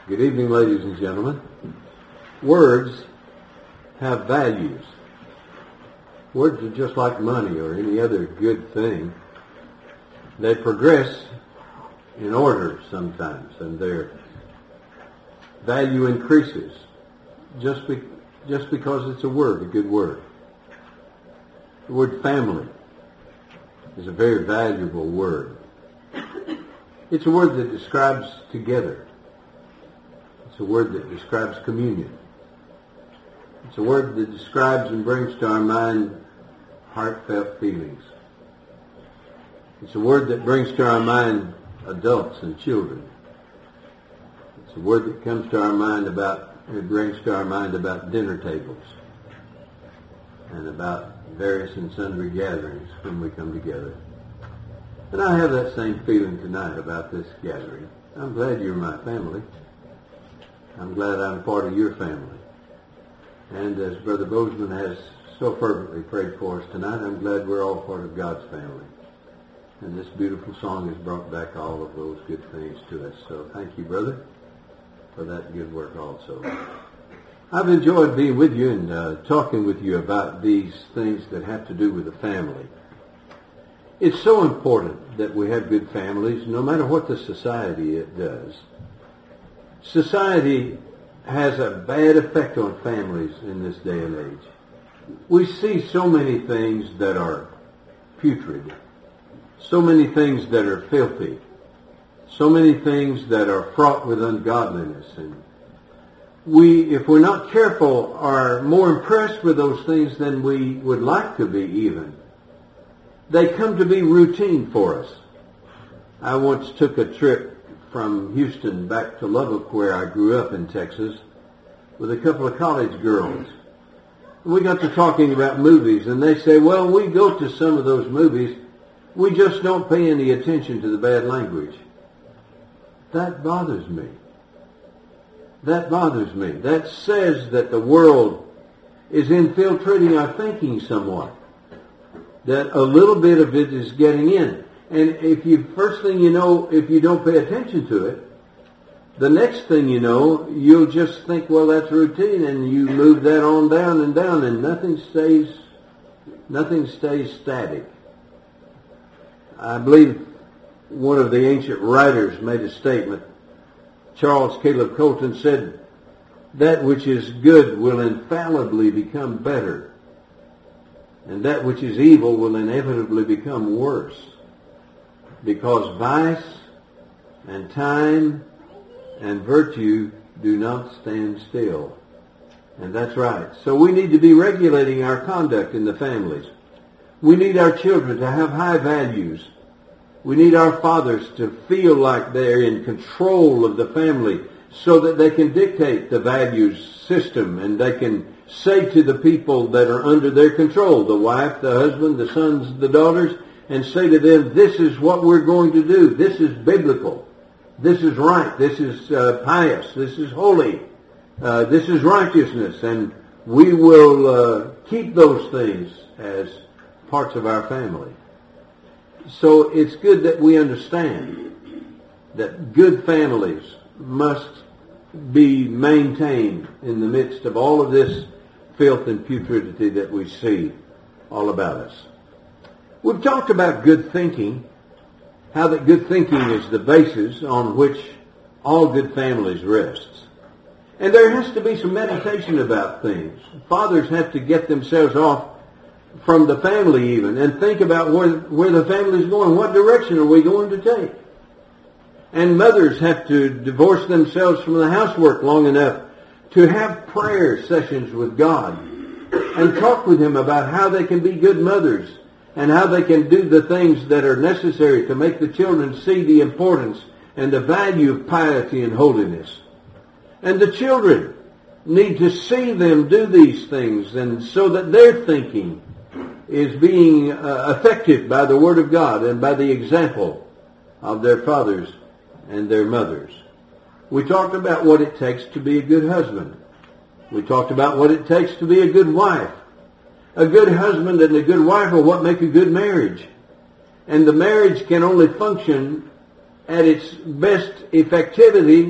Good evening, ladies and gentlemen. Words have values. Words are just like money or any other good thing. They progress in order sometimes, and their value increases just because it's a word, a good word. The word family is a very valuable word. It's a word that describes together. It's a word that describes communion. It's a word that describes and brings to our mind heartfelt feelings. It's a word that brings to our mind adults and children. It's a word that comes to our mind it brings to our mind about dinner tables and about various and sundry gatherings when we come together. And I have that same feeling tonight about this gathering. I'm glad you're my family. I'm glad I'm part of your family. And as Brother Bozeman has so fervently prayed for us tonight, I'm glad we're all part of God's family. And this beautiful song has brought back all of those good things to us. So thank you, brother, for that good work also. I've enjoyed being with you and talking with you about these things that have to do with the family. It's so important that we have good families, no matter what the society it does. Society has a bad effect on families in this day and age. We see so many things that are putrid, so many things that are filthy, so many things that are fraught with ungodliness. And we, if we're not careful, are more impressed with those things than we would like to be even. They come to be routine for us. I once took a trip from Houston back to Lubbock, where I grew up in Texas, with a couple of college girls. We got to talking about movies, and they say, well, we go to some of those movies, we just don't pay any attention to the bad language. That bothers me. That bothers me. That says that the world is infiltrating our thinking somewhat. That a little bit of it is getting in. And first thing you know, if you don't pay attention to it, the next thing you know, you'll just think, well, that's routine, and you move that on down, and nothing stays static. I believe one of the ancient writers made a statement. Charles Caleb Colton said, that which is good will infallibly become better, and that which is evil will inevitably become worse, because vice and time and virtue do not stand still. And that's right. So we need to be regulating our conduct in the families. We need our children to have high values. We need our fathers to feel like they're in control of the family so that they can dictate the values system, and they can say to the people that are under their control, the wife, the husband, the sons, the daughters, and say to them, this is what we're going to do. This is biblical. This is right. This is pious. This is holy. This is righteousness. And we will keep those things as parts of our family. So it's good that we understand that good families must be maintained in the midst of all of this filth and putridity that we see all about us. We've talked about good thinking, how that good thinking is the basis on which all good families rests. And there has to be some meditation about things. Fathers have to get themselves off from the family even and think about where the family is going. What direction are we going to take? And mothers have to divorce themselves from the housework long enough to have prayer sessions with God and talk with Him about how they can be good mothers and how they can do the things that are necessary to make the children see the importance and the value of piety and holiness. And the children need to see them do these things, and so that their thinking is being affected by the Word of God and by the example of their fathers and their mothers. We talked about what it takes to be a good husband. We talked about what it takes to be a good wife. A good husband and a good wife are what make a good marriage. And the marriage can only function at its best effectivity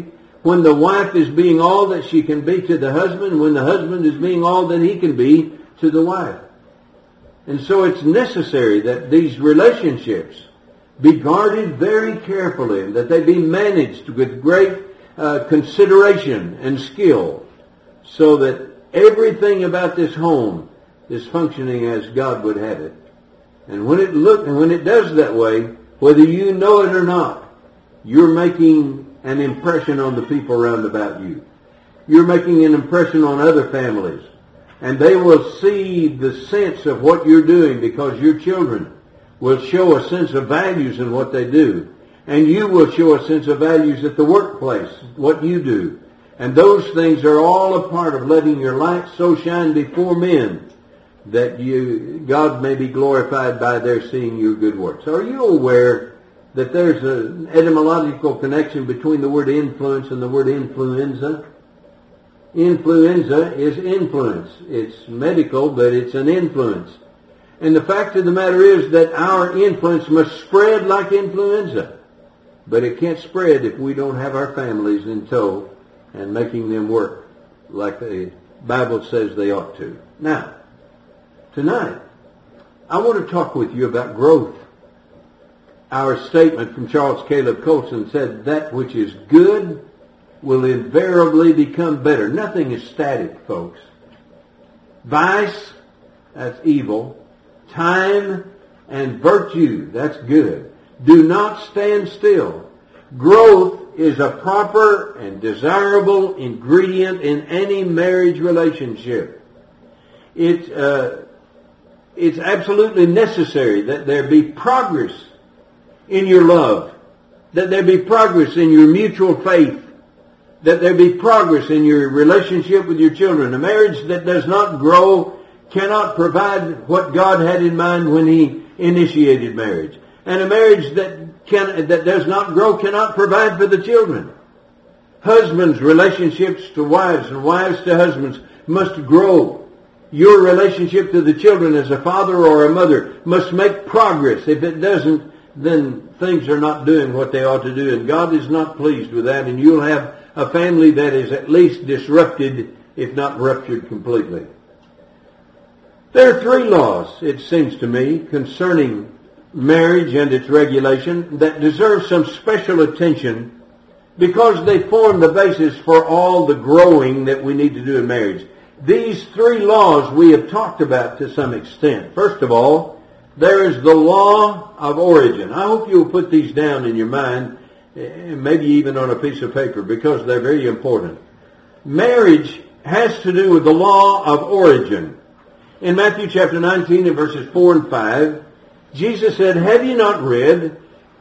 when the wife is being all that she can be to the husband, when the husband is being all that he can be to the wife. And so it's necessary that these relationships be guarded very carefully and that they be managed with great consideration and skill so that everything about this home is functioning as God would have it. And when it does that way, whether you know it or not, you're making an impression on the people around about you. You're making an impression on other families. And they will see the sense of what you're doing because your children will show a sense of values in what they do. And you will show a sense of values at the workplace, what you do. And those things are all a part of letting your light so shine before men that God may be glorified by their seeing your good works. Are you aware that there's an etymological connection between the word influence and the word influenza? Influenza is influence. It's medical, but it's an influence. And the fact of the matter is that our influence must spread like influenza. But it can't spread if we don't have our families in tow and making them work like the Bible says they ought to. Now, tonight, I want to talk with you about growth. Our statement from Charles Caleb Colson said, that which is good will invariably become better. Nothing is static, folks. Vice, that's evil. Time and virtue, that's good. Do not stand still. Growth is a proper and desirable ingredient in any marriage relationship. It's absolutely necessary that there be progress in your love, that there be progress in your mutual faith, that there be progress in your relationship with your children. A marriage that does not grow cannot provide what God had in mind when He initiated marriage. And a marriage that does not grow cannot provide for the children. Husbands' relationships to wives and wives to husbands must grow. Your relationship to the children as a father or a mother must make progress. If it doesn't, then things are not doing what they ought to do. And God is not pleased with that. And you'll have a family that is at least disrupted, if not ruptured completely. There are 3 laws, it seems to me, concerning marriage and its regulation that deserve some special attention because they form the basis for all the growing that we need to do in marriage. These 3 laws we have talked about to some extent. First of all, there is the law of origin. I hope you'll put these down in your mind, maybe even on a piece of paper, because they're very important. Marriage has to do with the law of origin. In Matthew chapter 19 and verses 4 and 5, Jesus said, have you not read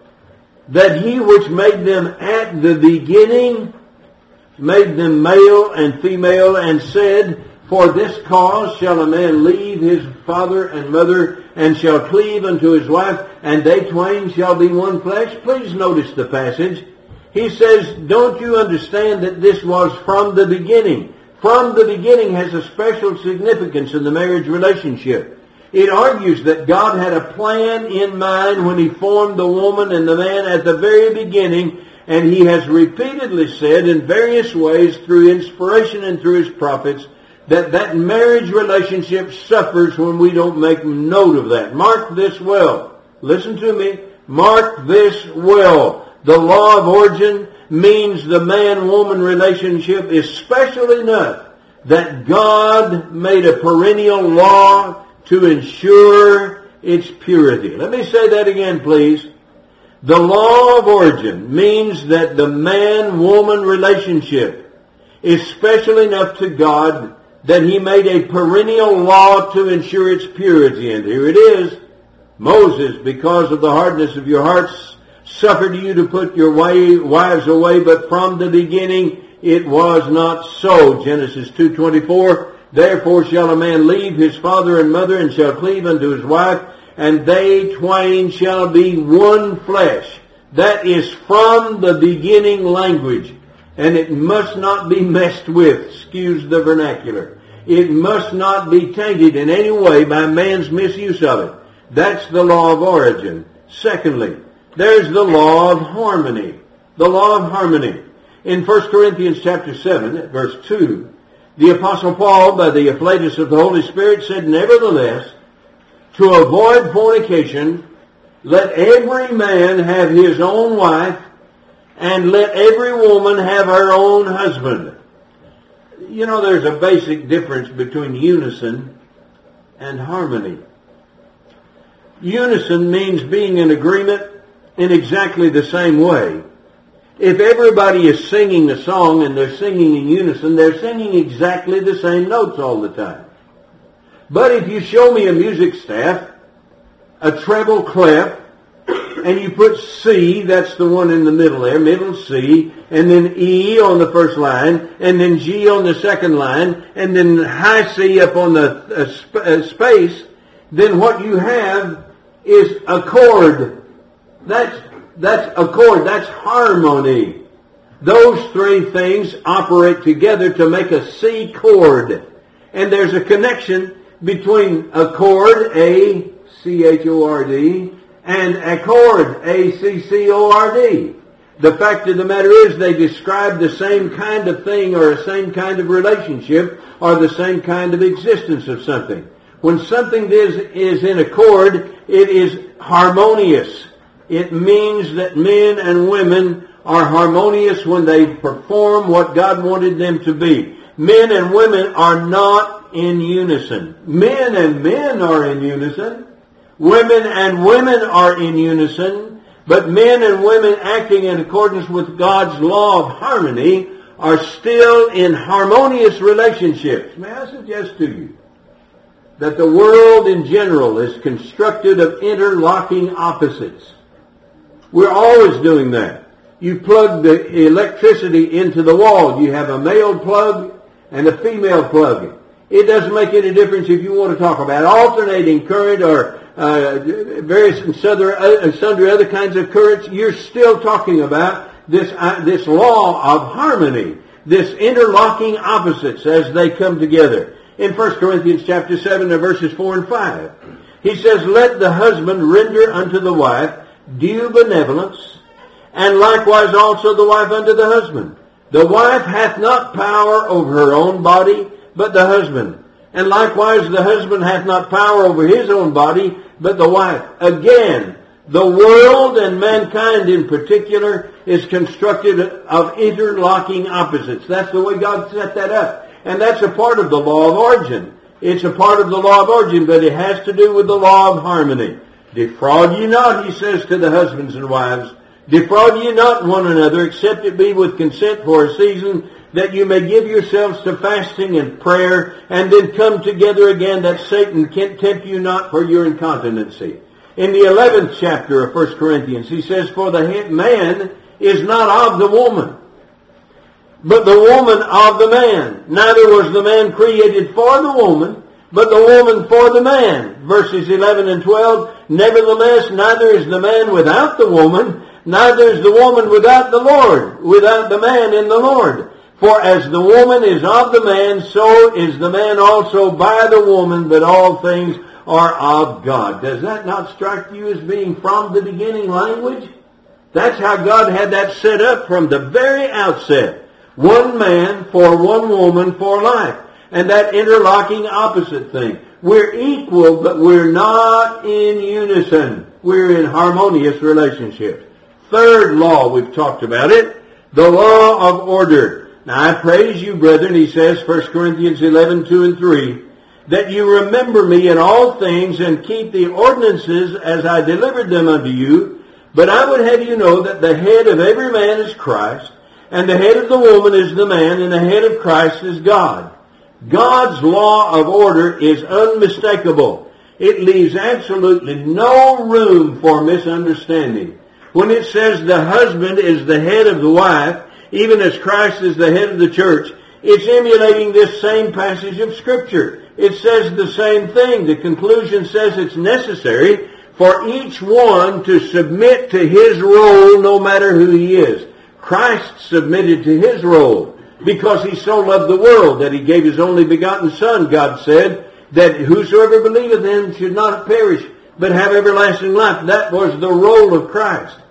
that He which made them at the beginning made them male and female, and said, for this cause shall a man leave his father and mother, and shall cleave unto his wife, and they twain shall be one flesh? Please notice the passage. He says, don't you understand that this was from the beginning? From the beginning has a special significance in the marriage relationship. It argues that God had a plan in mind when He formed the woman and the man at the very beginning, and He has repeatedly said in various ways through inspiration and through His prophets that marriage relationship suffers when we don't make note of that. Mark this well. Listen to me. Mark this well. The law of origin means the man-woman relationship is special enough that God made a perennial law to ensure its purity. Let me say that again, please. The law of origin means that the man-woman relationship is special enough to God that He made a perennial law to ensure its purity. And here it is. Moses, because of the hardness of your hearts, suffered you to put your wives away, but from the beginning it was not so. Genesis 2:24. Therefore shall a man leave his father and mother, and shall cleave unto his wife, and they twain shall be one flesh. That is from the beginning language, and it must not be messed with. Excuse the vernacular. It must not be tainted in any way by man's misuse of it. That's the law of origin. Secondly, there's the law of harmony. The law of harmony. In 1 Corinthians chapter 7, at verse 2, the Apostle Paul, by the afflatus of the Holy Spirit, said, "Nevertheless, to avoid fornication, let every man have his own wife, and let every woman have her own husband." You know, there's a basic difference between unison and harmony. Unison means being in agreement in exactly the same way. If everybody is singing a song and they're singing in unison, they're singing exactly the same notes all the time. But if you show me a music staff, a treble clef, and you put C, that's the one in the middle there, middle C, and then E on the first line, and then G on the second line, and then high C up on the space, then what you have is a chord. That's a chord. That's harmony. Those three things operate together to make a C chord. And there's a connection between a chord, A-C-H-O-R-D, and a chord, A-C-C-O-R-D. The fact of the matter is they describe the same kind of thing or the same kind of relationship or the same kind of existence of something. When something is in a chord, it is harmonious. It means that men and women are harmonious when they perform what God wanted them to be. Men and women are not in unison. Men and men are in unison. Women and women are in unison. But men and women acting in accordance with God's law of harmony are still in harmonious relationships. May I suggest to you that the world in general is constructed of interlocking opposites. We're always doing that. You plug the electricity into the wall. You have a male plug and a female plug. It doesn't make any difference if you want to talk about alternating current or various and sundry other kinds of currents. You're still talking about this law of harmony, this interlocking opposites as they come together. In 1 Corinthians chapter 7, verses 4 and 5, he says, "Let the husband render unto the wife due benevolence, and likewise also the wife unto the husband. The wife hath not power over her own body, but the husband. And likewise the husband hath not power over his own body, but the wife." Again, the world and mankind in particular is constructed of interlocking opposites. That's the way God set that up. And that's a part of the law of origin. It's a part of the law of origin, but it has to do with the law of harmony. "Defraud ye not," he says to the husbands and wives. "Defraud ye not one another, except it be with consent for a season, that you may give yourselves to fasting and prayer, and then come together again, that Satan can tempt you not for your incontinency." In the 11th chapter of 1 Corinthians, he says, "For the man is not of the woman, but the woman of the man. Neither was the man created for the woman, but the woman for the man." Verses 11 and 12, "Nevertheless, neither is the man without the woman, neither is the woman without the Lord, without the man in the Lord. For as the woman is of the man, so is the man also by the woman, but all things are of God." Does that not strike you as being from the beginning language? That's how God had that set up from the very outset. One man for one woman for life. And that interlocking opposite thing. We're equal, but we're not in unison. We're in harmonious relationships. Third law, we've talked about it, the law of order. Now I praise you, brethren, he says, 1 Corinthians 11, 2 and 3, "that you remember me in all things and keep the ordinances as I delivered them unto you. But I would have you know that the head of every man is Christ, and the head of the woman is the man, and the head of Christ is God." God's law of order is unmistakable. It leaves absolutely no room for misunderstanding. When it says the husband is the head of the wife, even as Christ is the head of the church, it's emulating this same passage of Scripture. It says the same thing. The conclusion says it's necessary for each one to submit to his role no matter who he is. Christ submitted to his role because he so loved the world that he gave his only begotten Son. God said that whosoever believeth in him should not perish but have everlasting life. That was the role of Christ.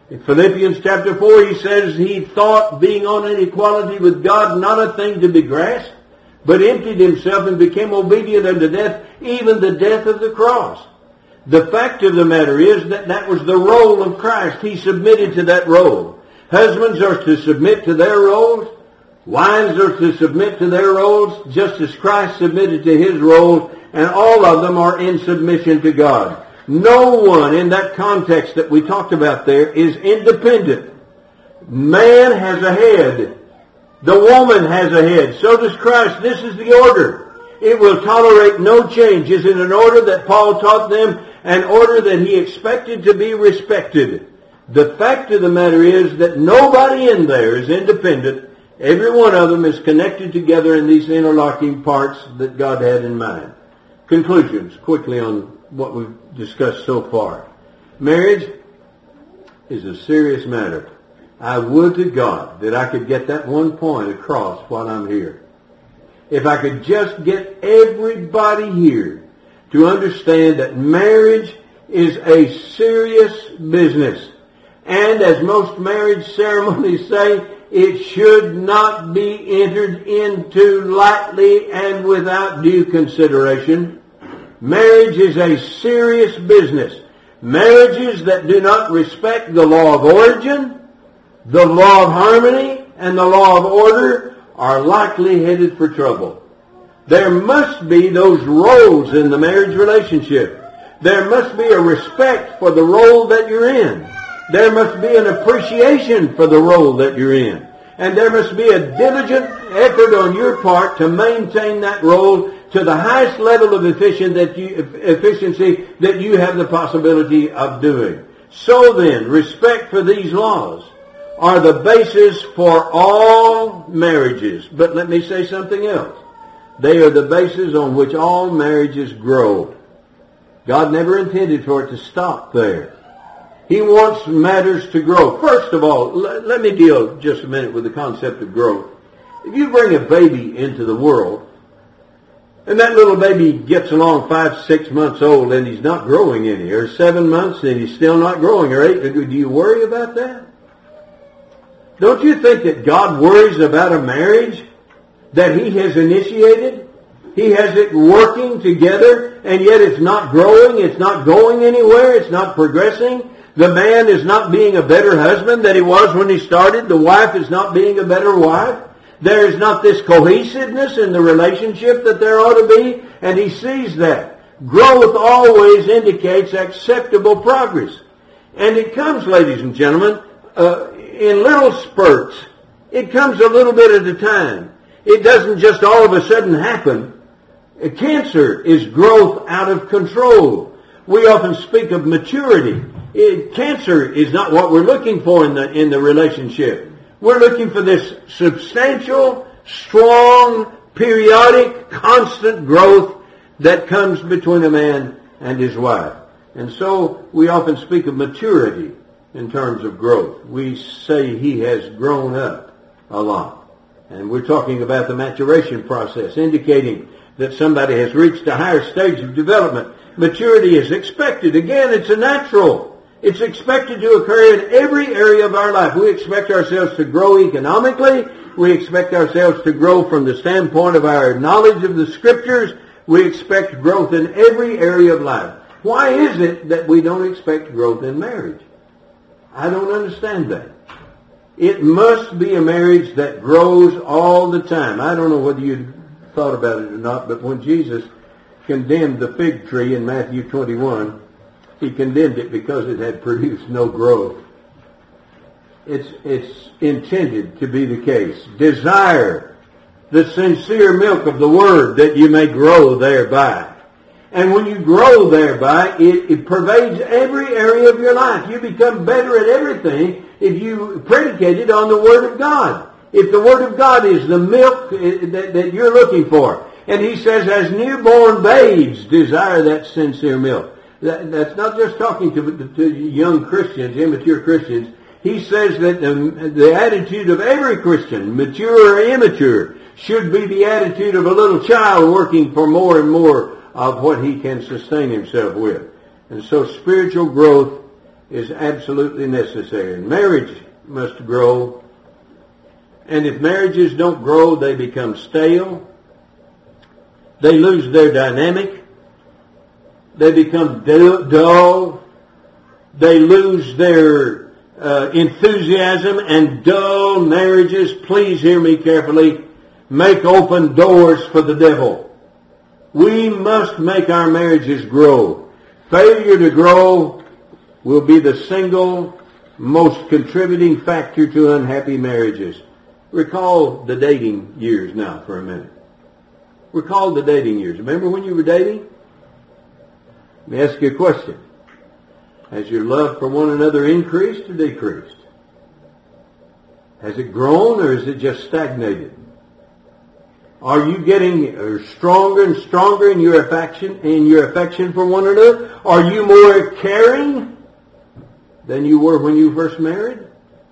In Philippians chapter 4, he says he thought being on an equality with God not a thing to be grasped, but emptied himself and became obedient unto death, even the death of the cross. The fact of the matter is that was the role of Christ. He submitted to that role. Husbands are to submit to their roles. Wives are to submit to their roles just as Christ submitted to his role, and all of them are in submission to God. No one in that context that we talked about there is independent. Man has a head. The woman has a head. So does Christ. This is the order. It will tolerate no changes in an order that Paul taught them, an order that he expected to be respected. The fact of the matter is that nobody in there is independent. Every one of them is connected together in these interlocking parts that God had in mind. Conclusions, quickly on what we've discussed so far. Marriage is a serious matter. I would to God that I could get that one point across while I'm here. If I could just get everybody here to understand that marriage is a serious business. And as most marriage ceremonies say, it should not be entered into lightly and without due consideration. Marriage is a serious business. Marriages that do not respect the law of origin, the law of harmony, and the law of order are likely headed for trouble. There must be those roles in the marriage relationship. There must be a respect for the role that you're in. There must be an appreciation for the role that you're in. And there must be a diligent effort on your part to maintain that role to the highest level of efficiency that you have the possibility of doing. So then, respect for these laws are the basis for all marriages. But let me say something else. They are the basis on which all marriages grow. God never intended for it to stop there. He wants matters to grow. First of all, let me deal just a minute with the concept of growth. If you bring a baby into the world, and that little baby gets along 5, 6 months old and he's not growing any, or 7 months and he's still not growing, or 8, do you worry about that? Don't you think that God worries about a marriage that he has initiated? He has it working together, and yet it's not growing, it's not going anywhere, it's not progressing. The man is not being a better husband than he was when he started. The wife is not being a better wife. There is not this cohesiveness in the relationship that there ought to be, and he sees that. Growth always indicates acceptable progress. And it comes, ladies and gentlemen, in little spurts. It comes a little bit at a time. It doesn't just all of a sudden happen. Cancer is growth out of control. We often speak of maturity. Cancer is not what we're looking for in the relationship. We're looking for this substantial, strong, periodic, constant growth that comes between a man and his wife. And so we often speak of maturity in terms of growth. We say he has grown up a lot. And we're talking about the maturation process, indicating that somebody has reached a higher stage of development. Maturity is expected. Again, it's a natural. It's expected to occur in every area of our life. We expect ourselves to grow economically. We expect ourselves to grow from the standpoint of our knowledge of the Scriptures. We expect growth in every area of life. Why is it that we don't expect growth in marriage? I don't understand that. It must be a marriage that grows all the time. I don't know whether you thought about it or not, but when Jesus condemned the fig tree in Matthew 21, he condemned it because it had produced no growth. It's intended to be the case. Desire the sincere milk of the Word that you may grow thereby. And when you grow thereby, it pervades every area of your life. You become better at everything if you predicate it on the Word of God. If the Word of God is the milk that you're looking for. And he says, as newborn babes desire that sincere milk. That's not just talking to young Christians, immature Christians. He says that the attitude of every Christian, mature or immature, should be the attitude of a little child working for more and more of what he can sustain himself with. And so spiritual growth is absolutely necessary. Marriage must grow. And if marriages don't grow, they become stale. They lose their dynamic. They become dull. They lose their enthusiasm, and dull marriages, please hear me carefully, make open doors for the devil. We must make our marriages grow. Failure to grow will be the single most contributing factor to unhappy marriages. Recall the dating years now for a minute. Recall the dating years. Remember when you were dating? Let me ask you a question. Has your love for one another increased or decreased? Has it grown or is it just stagnated? Are you getting stronger and stronger in your affection for one another? Are you more caring than you were when you first married?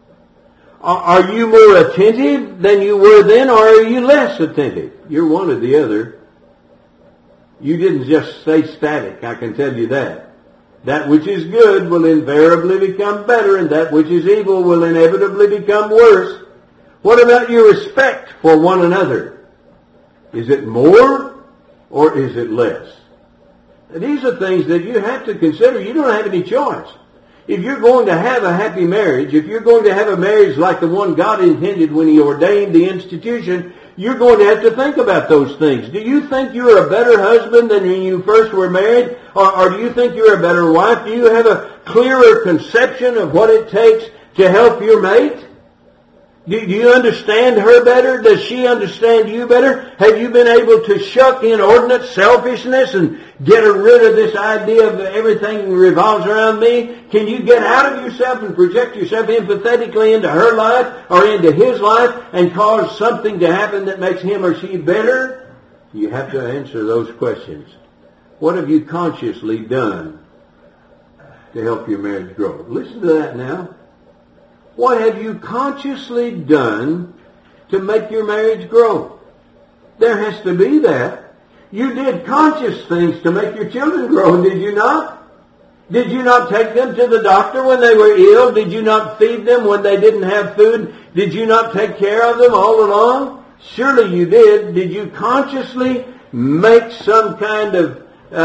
Are you more attentive than you were then, or are you less attentive? You're one or the other. You didn't just stay static, I can tell you that. That which is good will invariably become better, and that which is evil will inevitably become worse. What about your respect for one another? Is it more or is it less? These are things that you have to consider. You don't have any choice. If you're going to have a happy marriage, if you're going to have a marriage like the one God intended when He ordained the institution, you're going to have to think about those things. Do you think you're a better husband than when you first were married? Or do you think you're a better wife? Do you have a clearer conception of what it takes to help your mate? Do you understand her better? Does she understand you better? Have you been able to shuck inordinate selfishness and get rid of this idea of everything revolves around me? Can you get out of yourself and project yourself empathetically into her life or into his life and cause something to happen that makes him or she better? You have to answer those questions. What have you consciously done to help your marriage grow? Listen to that now. What have you consciously done to make your marriage grow? There has to be that. You did conscious things to make your children grow, did you not? Did you not take them to the doctor when they were ill? Did you not feed them when they didn't have food? Did you not take care of them all along? Surely you did. Did you consciously make some kind of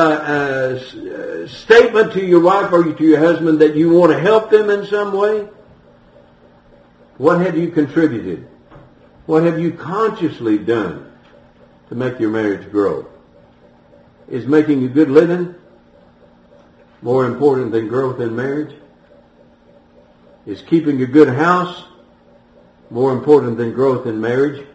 statement to your wife or to your husband that you want to help them in some way? What have you contributed? What have you consciously done to make your marriage grow? Is making a good living more important than growth in marriage? Is keeping a good house more important than growth in marriage?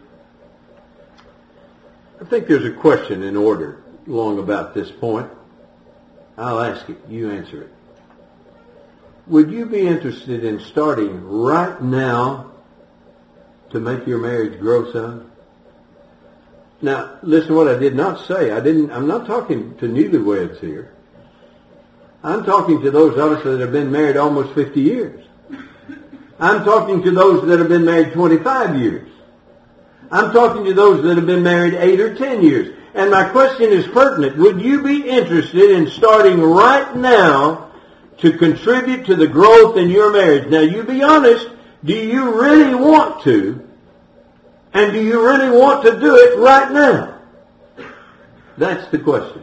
I think there's a question in order along about this point. I'll ask it. You answer it. Would you be interested in starting right now to make your marriage grow some? Now, listen to what I did not say. I'm not talking to newlyweds here. I'm talking to those of us that have been married almost 50 years. I'm talking to those that have been married 25 years. I'm talking to those that have been married 8 or 10 years. And my question is pertinent. Would you be interested in starting right now to contribute to the growth in your marriage? Now, you be honest. Do you really want to? And do you really want to do it right now? That's the question.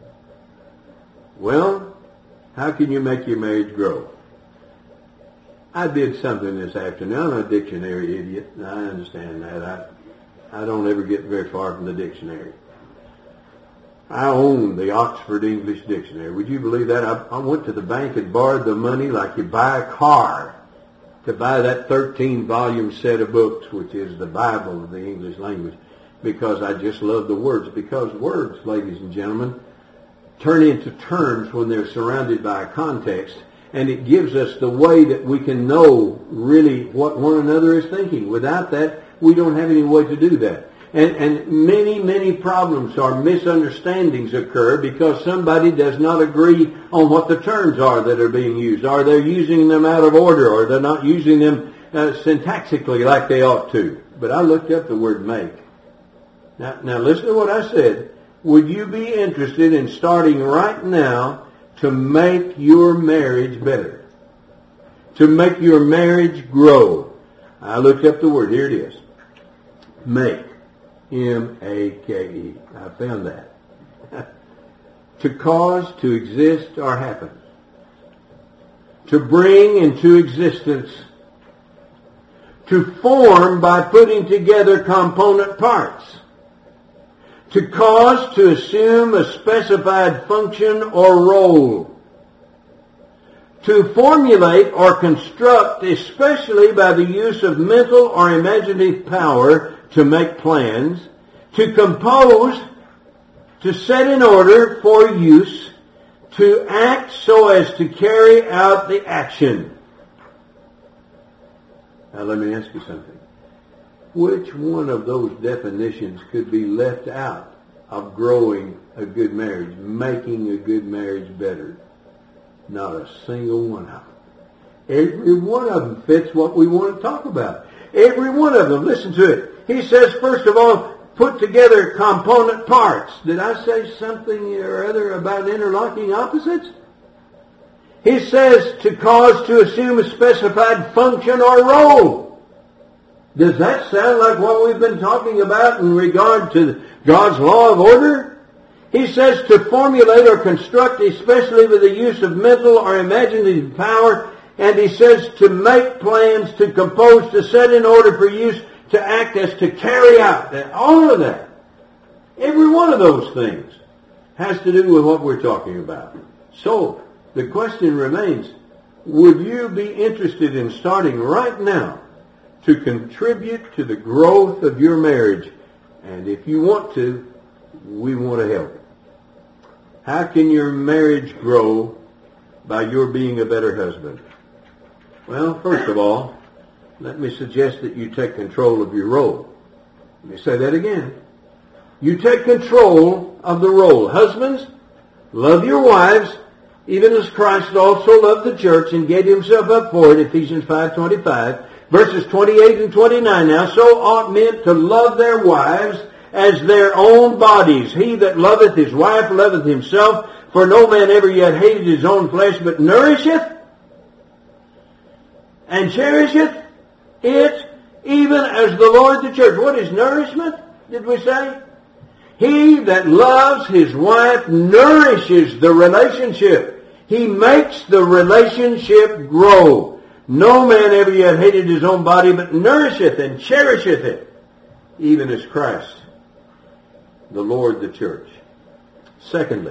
Well, how can you make your marriage grow? I did something this afternoon. I'm a dictionary idiot. I understand that. I don't ever get very far from the dictionary. I own the Oxford English Dictionary. Would you believe that? I went to the bank and borrowed the money like you buy a car to buy that 13-volume set of books, which is the Bible of the English language, because I just love the words. Because words, ladies and gentlemen, turn into terms when they're surrounded by a context, and it gives us the way that we can know really what one another is thinking. Without that, we don't have any way to do that. And many, many problems or misunderstandings occur because somebody does not agree on what the terms are that are being used, or they're using them out of order, or they're not using them syntactically like they ought to. But I looked up the word make. Now listen to what I said. Would you be interested in starting right now to make your marriage better? to make your marriage grow. I looked up the word. Here it is. Make. M-A-K-E. I found that. To cause, to exist, or happen. To bring into existence. To form by putting together component parts. To cause, to assume a specified function or role. To formulate or construct, especially by the use of mental or imaginative power, to make plans. To compose, to set in order for use. To act so as to carry out the action. Now let me ask you something. Which one of those definitions could be left out of growing a good marriage, making a good marriage better? Not a single one of them. Every one of them fits what we want to talk about. Every one of them. Listen to it. He says, first of all, put together component parts. Did I say something or other about interlocking opposites? He says to cause, to assume a specified function or role. Does that sound like what we've been talking about in regard to God's law of order? He says to formulate or construct, especially with the use of mental or imaginative power. And he says to make plans, to compose, to set in order for use, to act as to carry out. All of that. Every one of those things has to do with what we're talking about. So, the question remains, would you be interested in starting right now to contribute to the growth of your marriage? And if you want to, we want to help. How can your marriage grow by your being a better husband? Well, first of all, let me suggest that you take control of your role. Let me say that again. You take control of the role. Husbands, love your wives, even as Christ also loved the church and gave himself up for it, Ephesians 5:25. Verses 28 and 29 now. So ought men to love their wives as their own bodies. He that loveth his wife loveth himself. For no man ever yet hated his own flesh, but nourisheth and cherisheth it, even as the Lord the church. What is nourishment, did we say? He that loves his wife nourishes the relationship. He makes the relationship grow. No man ever yet hated his own body, but nourisheth and cherisheth it, even as Christ, the Lord, the church. Secondly,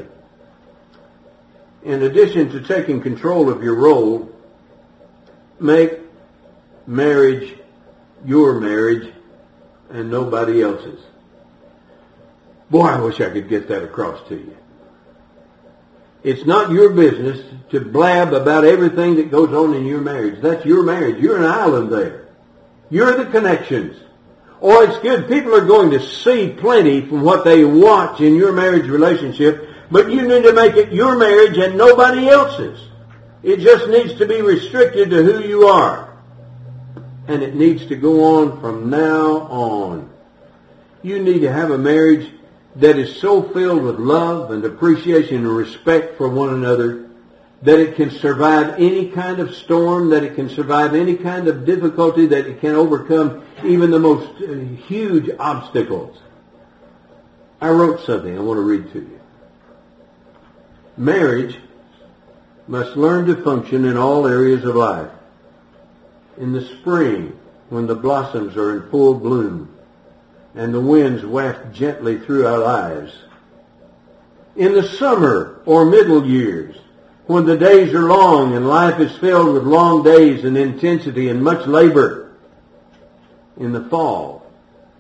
in addition to taking control of your role, make marriage your marriage and nobody else's. Boy, I wish I could get that across to you. It's not your business to blab about everything that goes on in your marriage. That's your marriage. You're an island there. You're the connections. Oh, it's good. People are going to see plenty from what they watch in your marriage relationship, but you need to make it your marriage and nobody else's. It just needs to be restricted to who you are. And it needs to go on from now on. You need to have a marriage that is so filled with love and appreciation and respect for one another that it can survive any kind of storm, that it can survive any kind of difficulty, that it can overcome even the most huge obstacles. I wrote something I want to read to you. Marriage must learn to function in all areas of life. In the spring, when the blossoms are in full bloom, and the winds waft gently through our lives. In the summer or middle years, when the days are long and life is filled with long days and intensity and much labor. In the fall,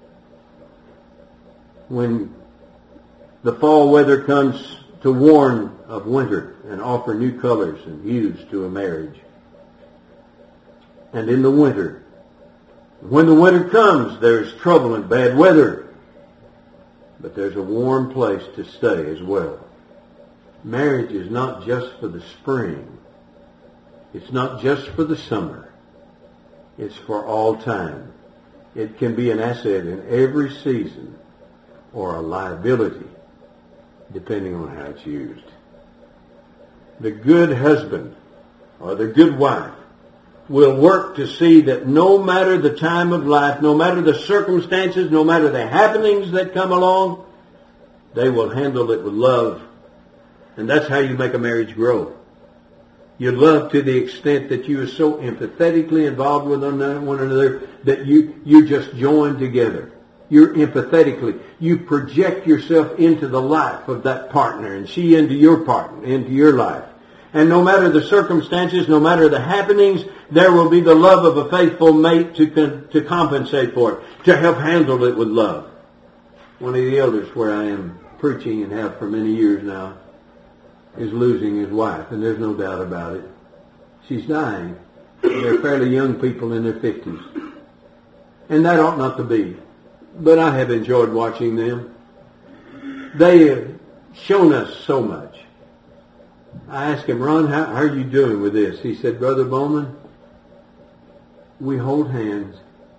when the fall weather comes to warn of winter and offer new colors and hues to a marriage. And in the winter, when the winter comes, there's trouble and bad weather. But there's a warm place to stay as well. Marriage is not just for the spring. It's not just for the summer. It's for all time. It can be an asset in every season or a liability, depending on how it's used. The good husband or the good wife will work to see that no matter the time of life, no matter the circumstances, no matter the happenings that come along, they will handle it with love. And that's how you make a marriage grow. You love to the extent that you are so empathetically involved with one another that you just join together. You're empathetically. You project yourself into the life of that partner and she into your partner, into your life. And no matter the circumstances, no matter the happenings, there will be the love of a faithful mate to compensate for it, to help handle it with love. One of the elders where I am preaching and have for many years now is losing his wife, and there's no doubt about it. She's dying. They're fairly young people in their 50s. And that ought not to be. But I have enjoyed watching them. They have shown us so much. I asked him, Ron, how are you doing with this? He said, Brother Bowman, we hold hands.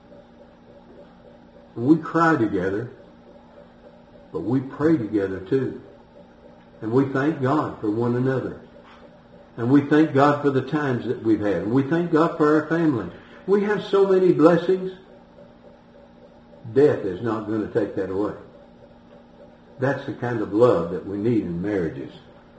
And we cry together. But we pray together too. And we thank God for one another. And we thank God for the times that we've had. And we thank God for our family. We have so many blessings. Death is not going to take that away. That's the kind of love that we need in marriages.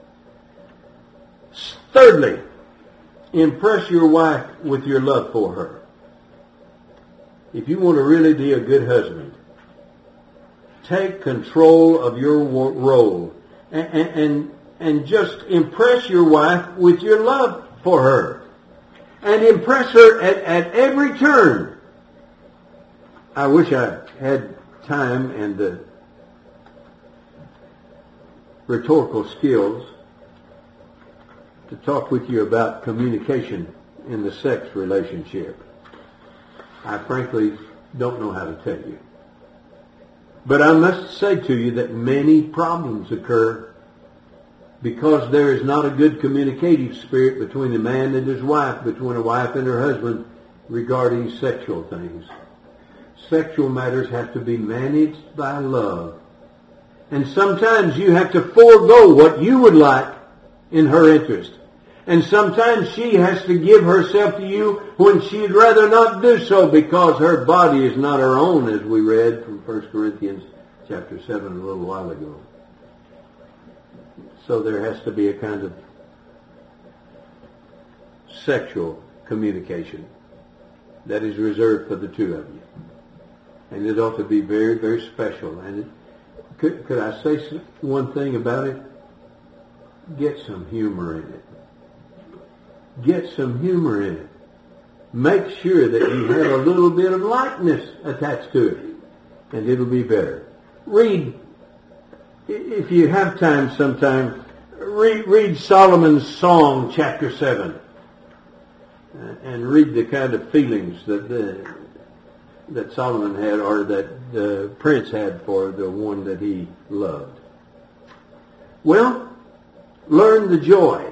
Thirdly, impress your wife with your love for her. If you want to really be a good husband, take control of your role and just impress your wife with your love for her. And impress her at every turn. I wish I had time and the rhetorical skills to talk with you about communication in the sex relationship. I frankly don't know how to tell you. But I must say to you that many problems occur because there is not a good communicative spirit between the man and his wife, between a wife and her husband regarding sexual things. Sexual matters have to be managed by love. And sometimes you have to forego what you would like in her interest. And sometimes she has to give herself to you when she'd rather not do so because her body is not her own, as we read from 1 Corinthians chapter 7 a little while ago. So there has to be a kind of sexual communication that is reserved for the two of you. And it ought to be very, very special. And could I say one thing about it? Get some humor in it. Get some humor in it. Make sure that you have a little bit of lightness attached to it, and it'll be better. Read, if you have time sometime, read Solomon's Song, chapter 7, and read the kind of feelings that Solomon had, or that the prince had for the one that he loved. Well, learn the joy.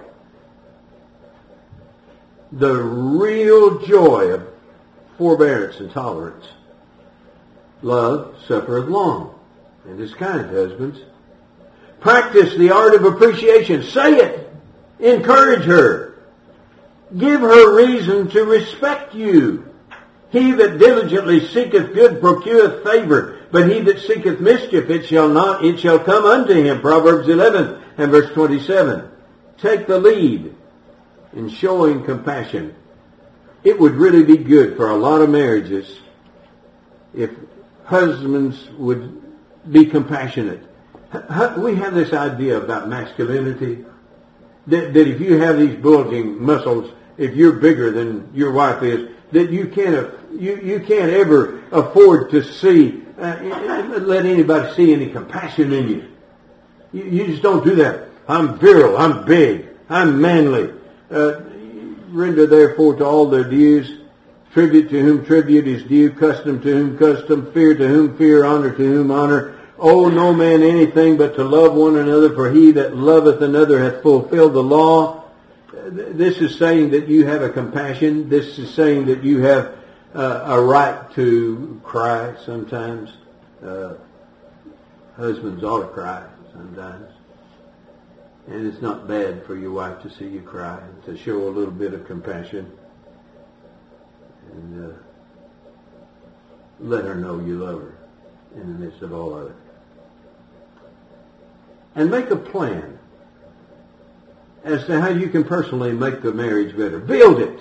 The real joy of forbearance and tolerance. Love suffereth long and is kind, husbands. Practice the art of appreciation. Say it. Encourage her. Give her reason to respect you. He that diligently seeketh good procureth favor, but he that seeketh mischief, it shall come unto him. Proverbs 11 and verse 27. Take the lead in showing compassion. It would really be good for a lot of marriages if husbands would be compassionate. We have this idea about masculinity, that if you have these bulging muscles, if you're bigger than your wife is, that you can't ever afford to see, let anybody see any compassion in you. You just don't do that. I'm virile, I'm big, I'm manly. Render therefore to all their dues, tribute to whom tribute is due, custom to whom custom, fear to whom fear, honor to whom honor. Owe no man anything but to love one another, for he that loveth another hath fulfilled the law. This is saying that you have a compassion. This is saying that you have a right to cry sometimes. Husbands ought to cry sometimes. And it's not bad for your wife to see you cry, to show a little bit of compassion. And let her know you love her in the midst of all of it. And make a plan as to how you can personally make the marriage better. Build it.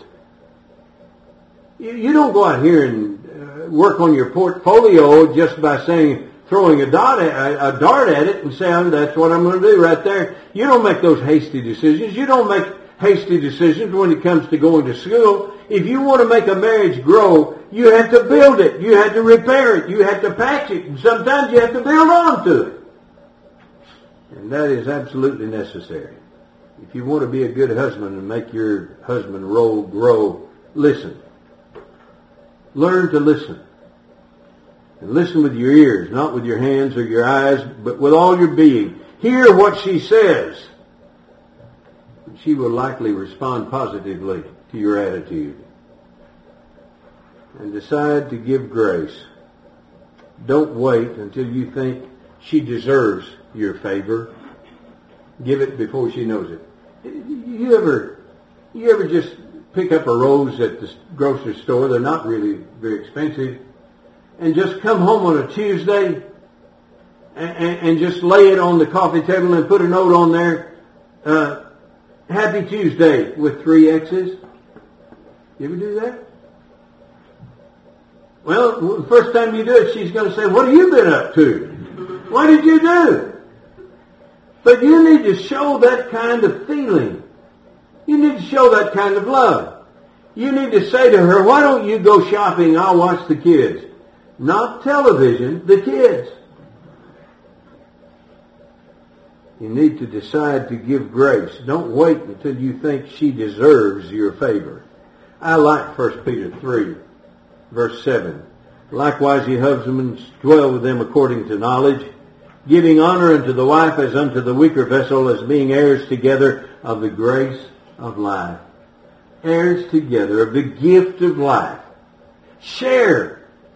You don't go out here and work on your portfolio just by throwing a dart at it and saying, that's what I'm going to do right there. You don't make those hasty decisions. You don't make hasty decisions when it comes to going to school. If you want to make a marriage grow, you have to build it. You have to repair it. You have to patch it. And sometimes you have to build on to it. And that is absolutely necessary. If you want to be a good husband and make your husband grow, listen. Learn to listen. And listen with your ears, not with your hands or your eyes, but with all your being. Hear what she says. She will likely respond positively to your attitude. And decide to give grace. Don't wait until you think she deserves your favor. Give it before she knows it. You ever just pick up a rose at the grocery store? They're not really very expensive. And just come home on a Tuesday and just lay it on the coffee table and put a note on there. Happy Tuesday with 3 X's. You ever do that? Well, the first time you do it, she's going to say, what have you been up to? What did you do? But you need to show that kind of feeling. You need to show that kind of love. You need to say to her, why don't you go shopping? I'll watch the kids. Not television, the kids. You need to decide to give grace. Don't wait until you think she deserves your favor. I like 1 Peter 3, verse 7. Likewise, ye husbands, dwell with them according to knowledge, giving honor unto the wife as unto the weaker vessel, as being heirs together of the grace of life. Heirs together of the gift of life. Share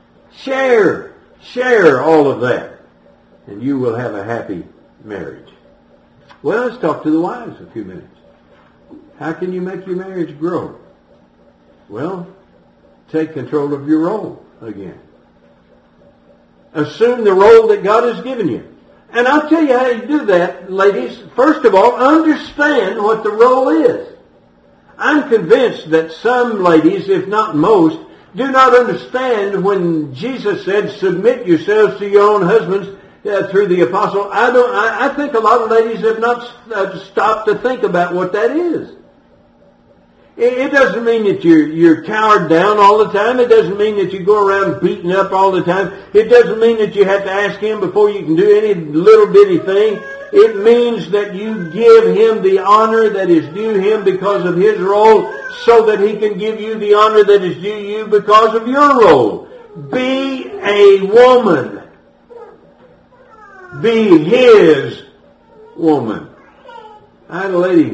all of that, and you will have a happy marriage. Well, let's talk to the wives a few minutes. How can you make your marriage grow? Well, take control of your role again. Assume the role that God has given you. And I'll tell you how you do that, ladies. First of all, understand what the role is. I'm convinced that some ladies, if not most, do not understand when Jesus said, submit yourselves to your own husbands through the apostle. I think a lot of ladies have not stopped to think about what that is. It doesn't mean that you're cowered down all the time. It doesn't mean that you go around beaten up all the time. It doesn't mean that you have to ask him before you can do any little bitty thing. It means that you give him the honor that is due him because of his role, so that he can give you the honor that is due you because of your role. Be a woman. Be his woman. I had a lady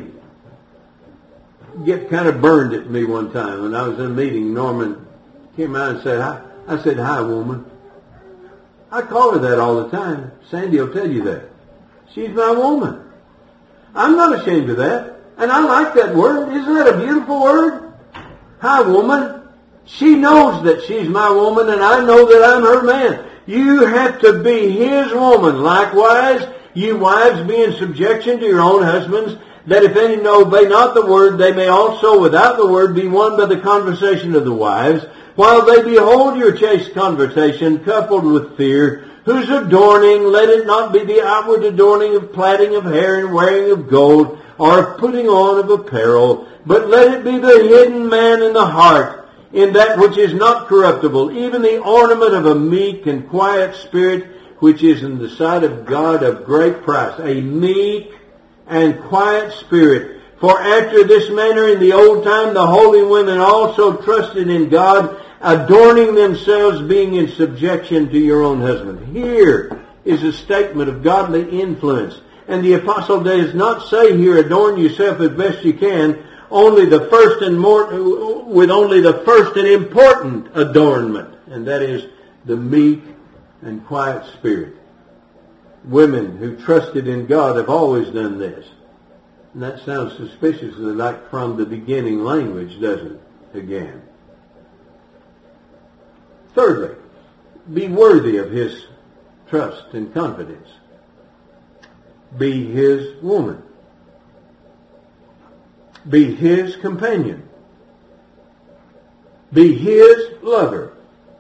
get kind of burned at me one time when I was in a meeting. Norman came out and said, hi. I said, hi, woman. I call her that all the time. Sandy will tell you that. She's my woman. I'm not ashamed of that. And I like that word. Isn't that a beautiful word? Hi, woman. She knows that she's my woman, and I know that I'm her man. You have to be his woman. Likewise, you wives, be in subjection to your own husbands, that if any obey not the word, they may also without the word be won by the conversation of the wives, while they behold your chaste conversation coupled with fear, whose adorning, let it not be the outward adorning of plaiting of hair and wearing of gold, or of putting on of apparel, but let it be the hidden man in the heart, in that which is not corruptible, even the ornament of a meek and quiet spirit, which is in the sight of God of great price. A meek and quiet spirit. For after this manner in the old time the holy women also trusted in God, adorning themselves, being in subjection to your own husband. Here is a statement of godly influence. And the apostle does not say here, adorn yourself as best you can, only the first and with only the first and important adornment, and that is the meek and quiet spirit. Women who trusted in God have always done this. And that sounds suspiciously like from the beginning language, doesn't it? Again. Thirdly, be worthy of his trust and confidence. Be his woman. Be his companion. Be his lover.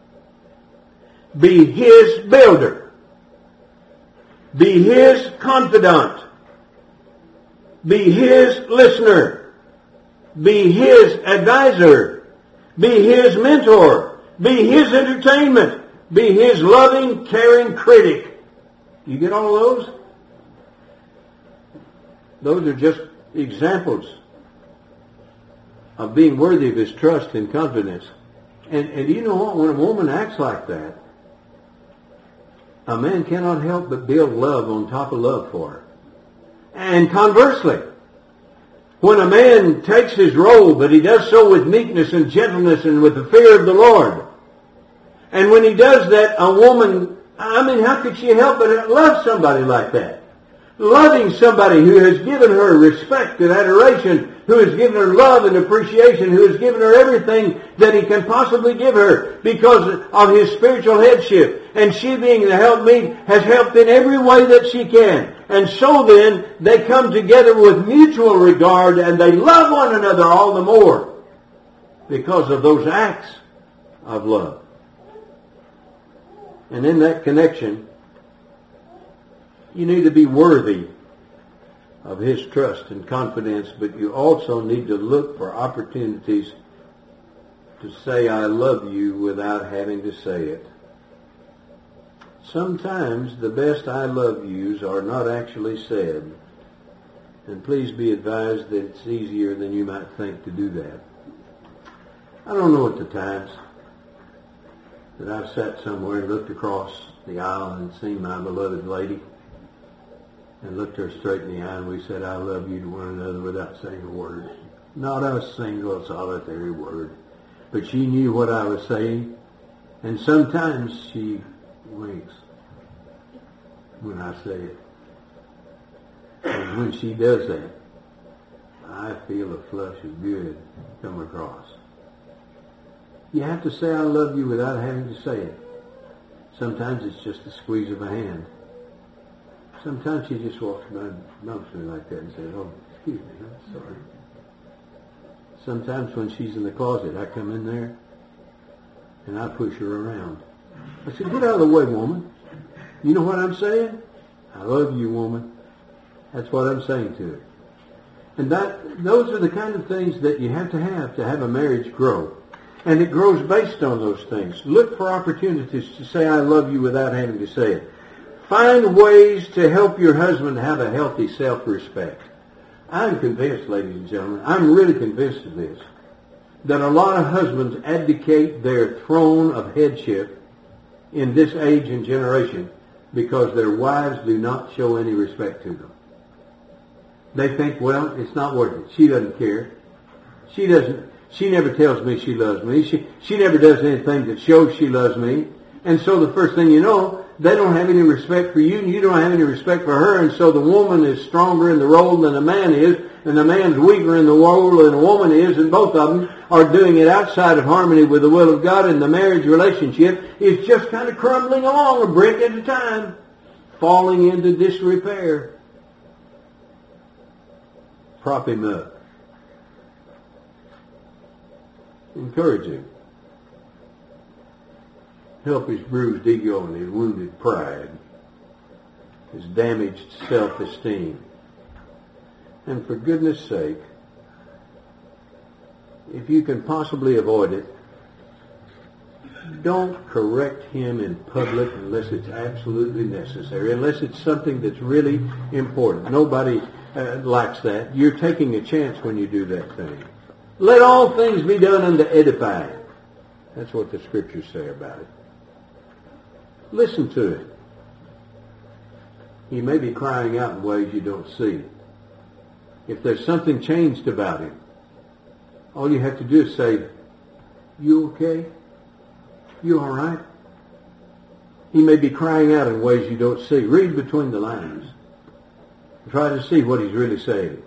Be his builder. Be his confidant. Be his listener. Be his advisor. Be his mentor. Be his entertainment. Be his loving, caring critic. You get all of those? Those are just examples of being worthy of his trust and confidence. And you know what? When a woman acts like that, a man cannot help but build love on top of love for her. And conversely, when a man takes his role, but he does so with meekness and gentleness and with the fear of the Lord, and when he does that, a woman, how could she help but love somebody like that? Loving somebody who has given her respect and adoration, who has given her love and appreciation, who has given her everything that he can possibly give her because of his spiritual headship. And she, being the helpmeet, has helped in every way that she can. And so then, they come together with mutual regard and they love one another all the more because of those acts of love. And in that connection, you need to be worthy of his trust and confidence, but you also need to look for opportunities to say, I love you, without having to say it. Sometimes the best I love yous are not actually said. And please be advised that it's easier than you might think to do that. I don't know at the times that I've sat somewhere and looked across the aisle and seen my beloved lady and looked her straight in the eye and we said, I love you to one another without saying a word. Not a single solitary word. But she knew what I was saying, and sometimes she winks when I say it. And when she does that, I feel a flush of good come across. You have to say I love you without having to say it. Sometimes it's just a squeeze of a hand. Sometimes she just walks by and bumps me like that and says, oh, excuse me, I'm sorry. Sometimes when she's in the closet, I come in there and I push her around. I said, get out of the way, woman. You know what I'm saying? I love you, woman. That's what I'm saying to her. And those are the kind of things that you have to have a marriage grow. And it grows based on those things. Look for opportunities to say I love you without having to say it. Find ways to help your husband have a healthy self-respect. I'm convinced, ladies and gentlemen, I'm really convinced of this, that a lot of husbands abdicate their throne of headship in this age and generation because their wives do not show any respect to them. They think, well, it's not worth it. She doesn't care. She never tells me she loves me. She never does anything that shows she loves me. And so the first thing you know, they don't have any respect for you, and you don't have any respect for her, and so the woman is stronger in the role than the man is, and the man's weaker in the role than the woman is, and both of them are doing it outside of harmony with the will of God, and the marriage relationship is just kind of crumbling along a brick at a time, falling into disrepair. Prop him up. Encourage him. Help his bruised ego and his wounded pride, his damaged self-esteem. And for goodness sake, if you can possibly avoid it, don't correct him in public unless it's absolutely necessary, unless it's something that's really important. Nobody likes that. You're taking a chance when you do that thing. Let all things be done unto edifying. That's what the scriptures say about it. Listen to it. He may be crying out in ways you don't see. If there's something changed about him, all you have to do is say, you okay? You all right? He may be crying out in ways you don't see. Read between the lines. Try to see what he's really saying.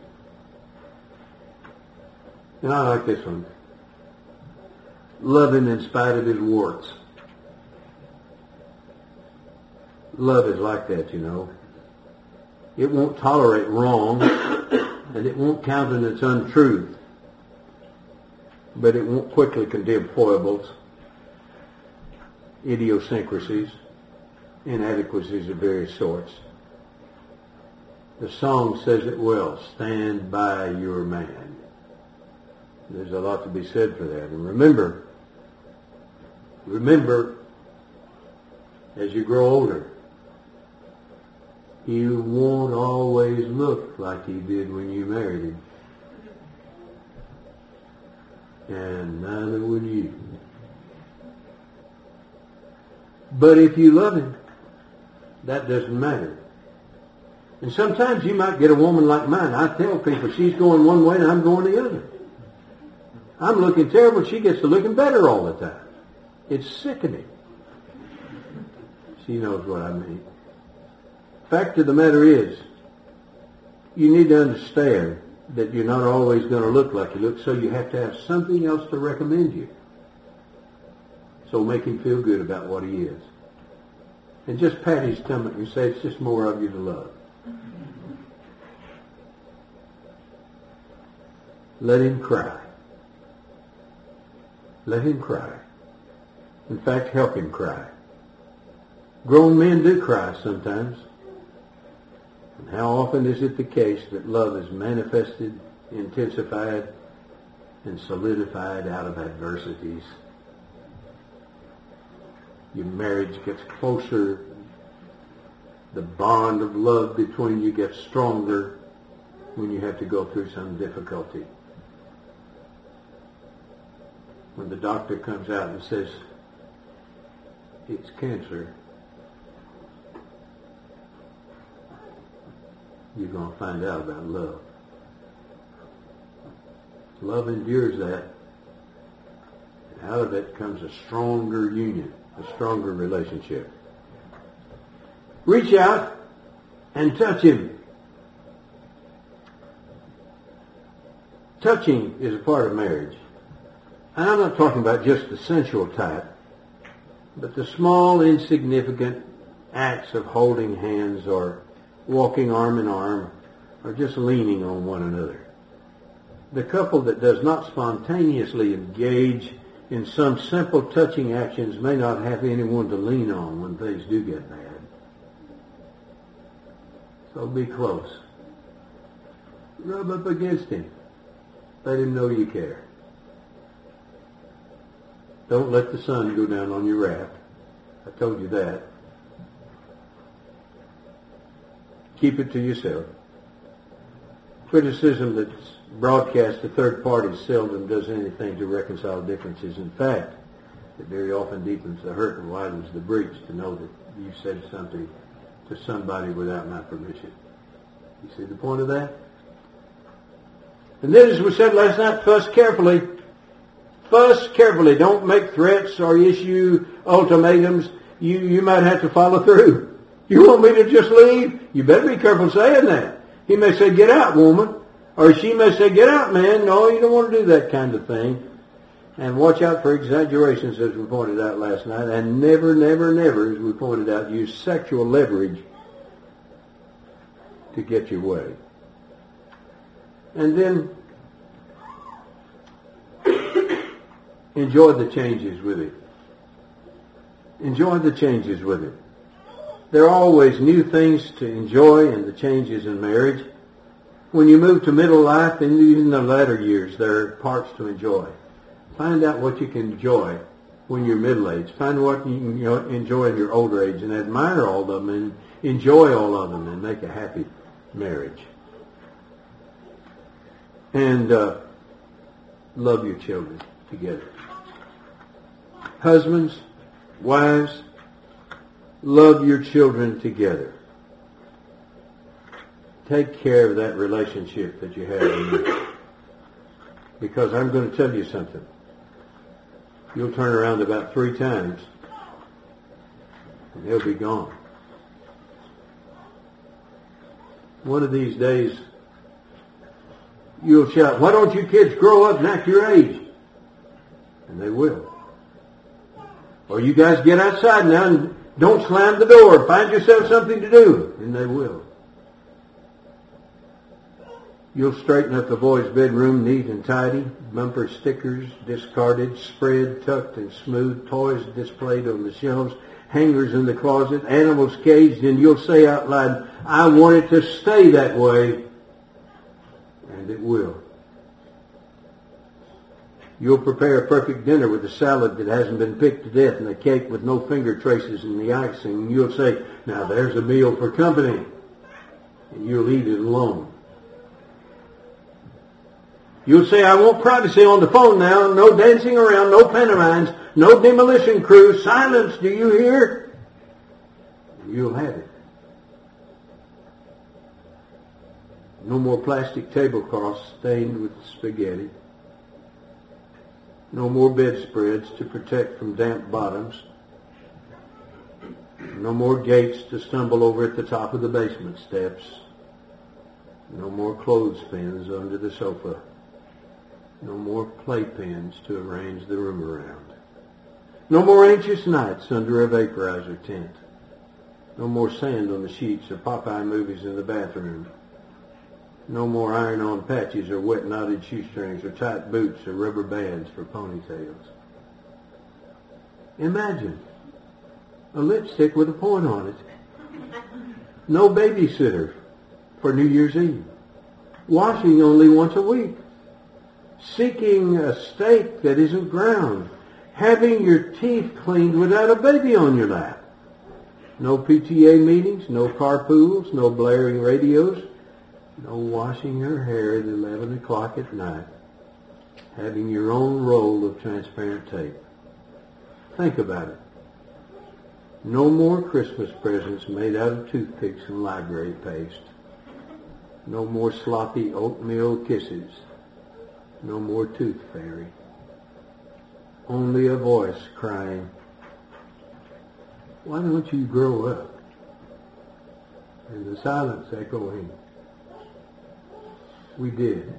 And I like this one. Love him in spite of his warts. Love is like that, you know. It won't tolerate wrong, and it won't countenance untruth, but it won't quickly condemn foibles, idiosyncrasies, inadequacies of various sorts. The song says it well, stand by your man. There's a lot to be said for that. And remember, as you grow older, he won't always look like he did when you married him. And neither would you. But if you love him, that doesn't matter. And sometimes you might get a woman like mine. I tell people she's going one way and I'm going the other. I'm looking terrible. She gets to looking better all the time. It's sickening. She knows what I mean. Fact of the matter is, you need to understand that you're not always going to look like you look, so you have to have something else to recommend you. So make him feel good about what he is. And just pat his stomach and say, it's just more of you to love. Let him cry. Let him cry. In fact, help him cry. Grown men do cry sometimes. And how often is it the case that love is manifested, intensified, and solidified out of adversities? Your marriage gets closer. The bond of love between you gets stronger when you have to go through some difficulty. When the doctor comes out and says, it's cancer, you're going to find out about love. Love endures that. And out of it comes a stronger union, a stronger relationship. Reach out and touch him. Touching is a part of marriage. And I'm not talking about just the sensual type, but the small, insignificant acts of holding hands or walking arm in arm or just leaning on one another. The couple that does not spontaneously engage in some simple touching actions may not have anyone to lean on when things do get bad. So be close. Rub up against him. Let him know you care. Don't let the sun go down on your wrath. I told you that. Keep it to yourself. Criticism that's broadcast to third parties seldom does anything to reconcile differences. In fact, it very often deepens the hurt and widens the breach to know that you said something to somebody without my permission. You see the point of that? And then, as we said last night, fuss carefully. Fuss carefully. Don't make threats or issue ultimatums. You might have to follow through. You want me to just leave? You better be careful saying that. He may say, get out, woman. Or she may say, get out, man. No, you don't want to do that kind of thing. And watch out for exaggerations, as we pointed out last night. And never, never, never, as we pointed out, use sexual leverage to get your way. And then enjoy the changes with it. Enjoy the changes with it. There are always new things to enjoy in the changes in marriage. When you move to middle life and even the latter years, there are parts to enjoy. Find out what you can enjoy when you're middle-aged. Find what you can enjoy in your older age and admire all of them and enjoy all of them and make a happy marriage. And love your children together. Husbands, wives, love your children together. Take care of that relationship that you have. Because I'm going to tell you something. You'll turn around about 3 times and they'll be gone. One of these days, you'll shout, why don't you kids grow up and act your age? And they will. Or you guys get outside now and Don't slam the door. Find yourself something to do. And they will. You'll straighten up the boys' bedroom neat and tidy. Bumper stickers discarded, spread, tucked and smooth, toys displayed on the shelves, hangers in the closet, animals caged, and you'll say out loud, I want it to stay that way. And it will. You'll prepare a perfect dinner with a salad that hasn't been picked to death and a cake with no finger traces in the icing. And you'll say, now there's a meal for company. And you'll eat it alone. You'll say, I want privacy on the phone now. No dancing around, no pantomimes, no demolition crew. Silence, do you hear? You'll have it. No more plastic tablecloths stained with spaghetti. No more bedspreads to protect from damp bottoms. No more gates to stumble over at the top of the basement steps. No more clothespins under the sofa. No more playpens to arrange the room around. No more anxious nights under a vaporizer tent. No more sand on the sheets or Popeye movies in the bathroom. No more iron-on patches or wet knotted shoestrings or tight boots or rubber bands for ponytails. Imagine a lipstick with a point on it. No babysitter for New Year's Eve. Washing only once a week. Seeking a steak that isn't ground. Having your teeth cleaned without a baby on your lap. No PTA meetings, no carpools, no blaring radios. No washing her hair at 11 o'clock at night. Having your own roll of transparent tape. Think about it. No more Christmas presents made out of toothpicks and library paste. No more sloppy oatmeal kisses. No more tooth fairy. Only a voice crying, why don't you grow up? And the silence echoing, we did.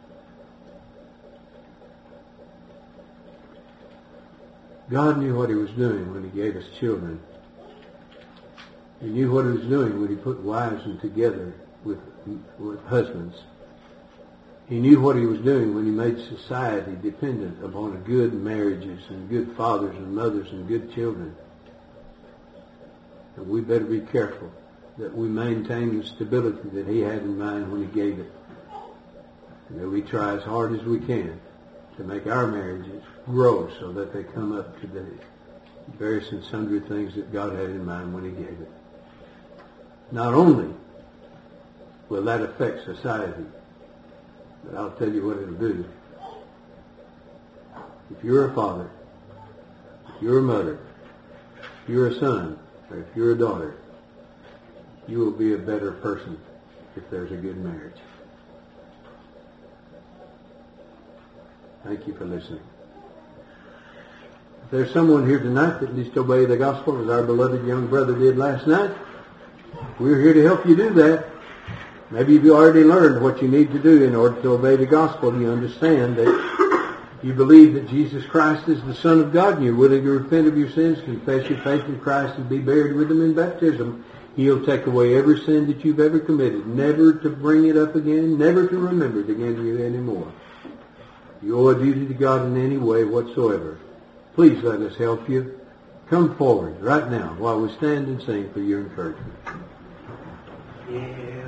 God knew what he was doing when he gave us children. He knew what he was doing when he put wives together with husbands. He knew what he was doing when he made society dependent upon good marriages and good fathers and mothers and good children. And we better be careful that we maintain the stability that he had in mind when he gave it. And that we try as hard as we can to make our marriages grow so that they come up to the various and sundry things that God had in mind when he gave it. Not only will that affect society, but I'll tell you what it'll do. If you're a father, if you're a mother, if you're a son, or if you're a daughter, you will be a better person if there's a good marriage. Thank you for listening. If there's someone here tonight that needs to obey the gospel as our beloved young brother did last night, we're here to help you do that. Maybe you've already learned what you need to do in order to obey the gospel. You understand that you believe that Jesus Christ is the Son of God and you're willing to repent of your sins, confess your faith in Christ and be buried with him in baptism. He'll take away every sin that you've ever committed, never to bring it up again, never to remember it again to you anymore. If you owe a duty to God in any way whatsoever, please let us help you. Come forward right now while we stand and sing for your encouragement. Yeah.